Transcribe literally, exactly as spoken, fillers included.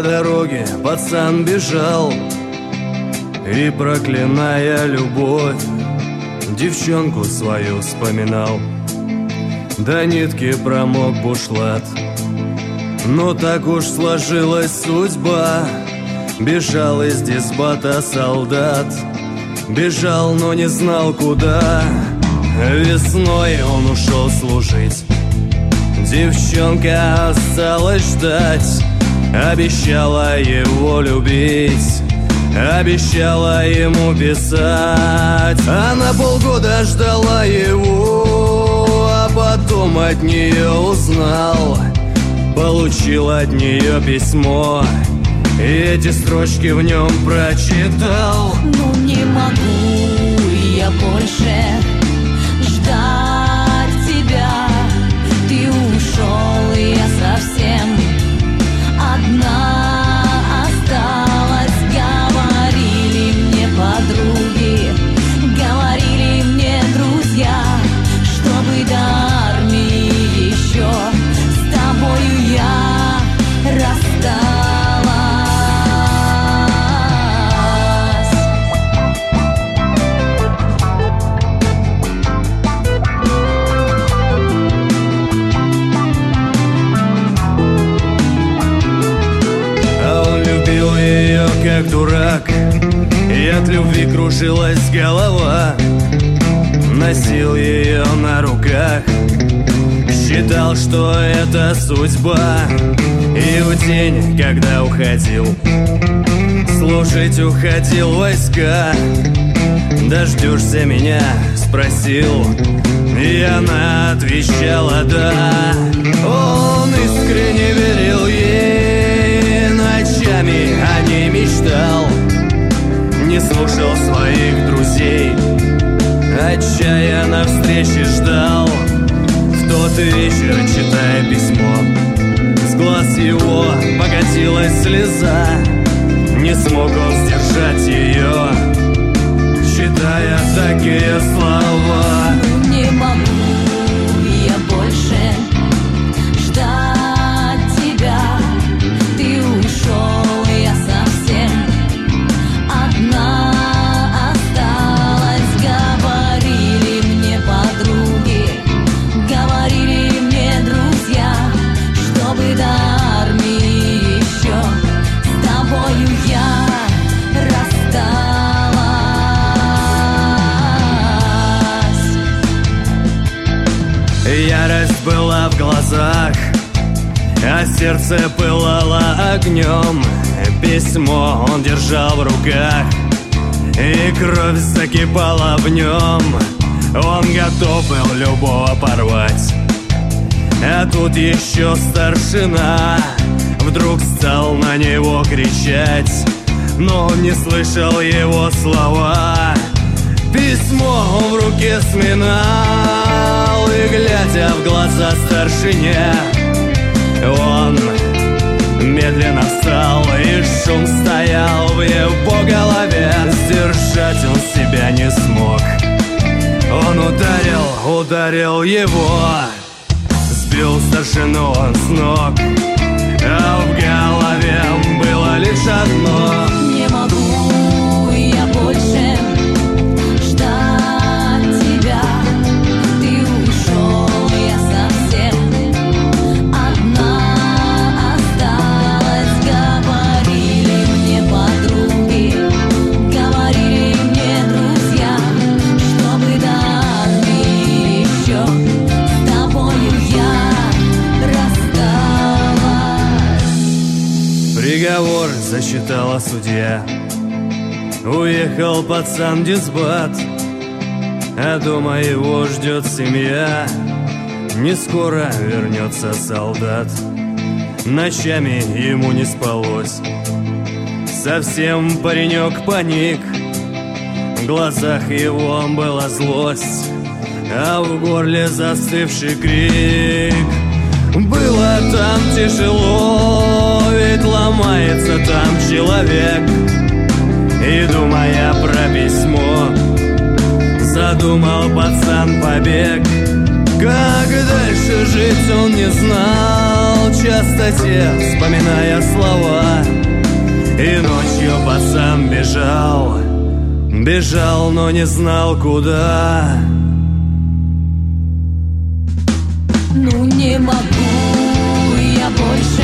дороге пацан бежал и, проклиная любовь, девчонку свою вспоминал. До нитки промок бушлат, но так уж сложилась судьба. Бежал из дисбата солдат, бежал, но не знал куда. Весной он ушел служить, девчонка осталась ждать. Обещала его любить, обещала ему писать. Она полгода ждала его, а потом от нее узнал. Получил от нее письмо, и эти строчки в нем прочитал. Ну не могу я больше ждать тебя. Ты ушел, и я совсем одна осталась. Говорили мне подруги, говорили мне друзья, чтобы до армии еще с тобою я рассталась. Как дурак, и от любви кружилась голова. Носил ее на руках, считал, что это судьба. И в день, когда уходил служить, уходил в войска. Дождешься меня? Спросил, и она отвечала да. Он искренне верил ей, ночами о ней мечтал, не слушал своих друзей, отчаянно встречи ждал. В тот вечер, читая письмо, с глаз его покатилась слеза. Не смог он сдержать ее, читая такие слова. Не могу я больше ждать тебя. Ты ушел, я совсем одна осталась. Говорили мне подруги, говорили мне друзья, чтобы до армии еще с тобою я рассталась. Ярость была в глазах, а сердце пылало огнем. Письмо он держал в руках, и кровь закипала в нем. Он готов был любого порвать, а тут еще старшина вдруг стал на него кричать, но он не слышал его слова. Письмо он в руке сминал, и, глядя в глаза старшине, он медленно встал, и шум стоял в его голове. Сдержать он себя не смог. Он ударил, ударил его, сбил старшину он с ног, а в голове было лишь одно. Не могу я больше ждать тебя. Ты ушел, я совсем одна осталась. Говорили мне подруги, говорили мне друзья, чтобы до армии еще с тобою я рассталась. Приговор зачитала судья. Уехал пацан в дисбат, а дома его ждет семья. Не скоро вернется солдат, ночами ему не спалось. Совсем паренек паник, в глазах его была злость, а в горле застывший крик. Было там тяжело, ведь ломается там человек. И, думая про письмо, задумал пацан побег. Как дальше жить он не знал, часто те, вспоминая слова. И ночью пацан бежал, бежал, но не знал куда. Ну не могу я больше